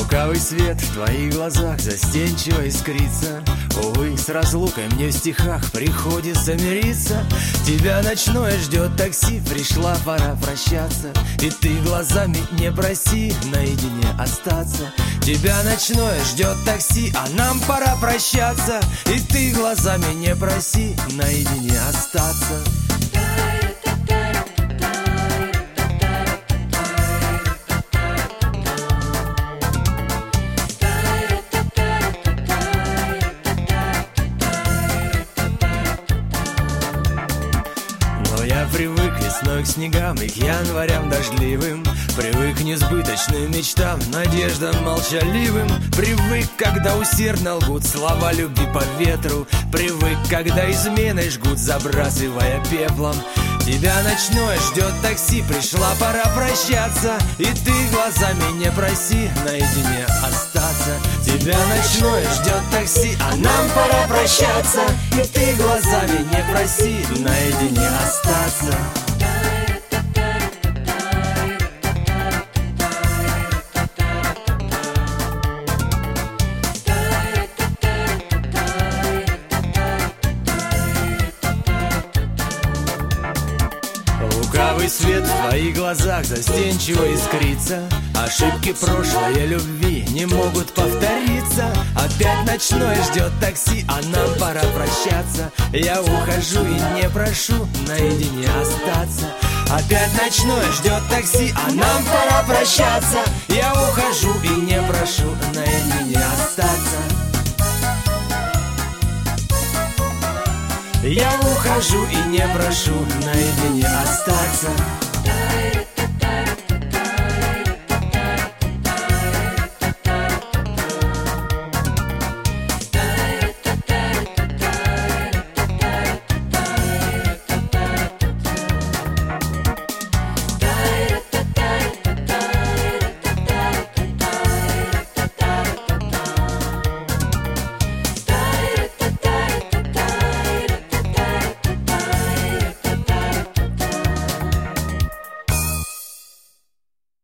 Лукавый свет в твоих глазах застенчиво искрится. Увы, с разлукой мне в стихах приходится мириться. Тебя ночное ждет такси, пришла пора прощаться. И ты глазами не проси наедине остаться. Тебя ночное ждет такси, а нам пора прощаться. И ты глазами не проси наедине остаться. Я привык весной к снегам и к январям дождливым. Привык к несбыточным мечтам, надеждам молчаливым. Привык, когда усердно лгут слова любви по ветру. Привык, когда изменой жгут, забрасывая пеплом. Тебя ночное ждет такси, пришла пора прощаться. И ты глазами не проси наедине остаться. Тебя ночное ждет такси, а нам пора прощаться. И ты глазами не проси наедине остаться. Лукавый свет в твоих глазах застенчиво искрится. Ошибки прошлой любви не могут повториться. Опять ночное ждет такси, а нам пора прощаться. Я ухожу и не прошу наедине остаться. Опять ночное ждет такси, а нам пора прощаться. Я ухожу и не прошу наедине остаться. Я ухожу и не прошу наедине остаться.